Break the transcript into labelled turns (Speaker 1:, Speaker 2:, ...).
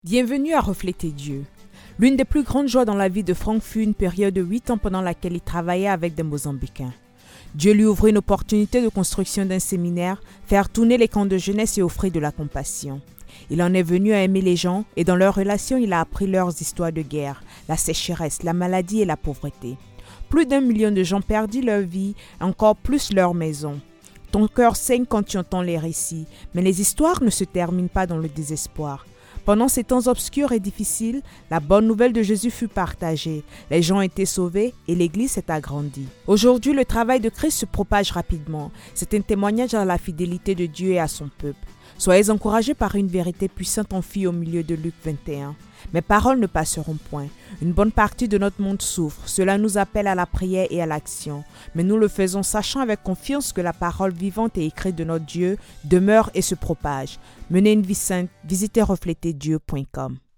Speaker 1: Bienvenue à Refléter Dieu. L'une des plus grandes joies dans la vie de Franck fut une période de 8 ans pendant laquelle il travaillait avec des Mozambicains. Dieu lui ouvrit une opportunité de construction d'un séminaire, faire tourner les camps de jeunesse et offrir de la compassion. Il en est venu à aimer les gens et dans leurs relations, il a appris leurs histoires de guerre, la sécheresse, la maladie et la pauvreté. Plus d'1 million de gens perdent leur vie, encore plus leur maison. Ton cœur saigne quand tu entends les récits, mais les histoires ne se terminent pas dans le désespoir. Pendant ces temps obscurs et difficiles, la bonne nouvelle de Jésus fut partagée. Les gens étaient sauvés et l'Église s'est agrandie. Aujourd'hui, le travail de Christ se propage rapidement. C'est un témoignage à la fidélité de Dieu et à son peuple. Soyez encouragés par une vérité puissante enfuie au milieu de Luc 21. Mes paroles ne passeront point. Une bonne partie de notre monde souffre. Cela nous appelle à la prière et à l'action. Mais nous le faisons sachant avec confiance que la parole vivante et écrite de notre Dieu demeure et se propage. Menez une vie sainte, visitez refléterdieu.com.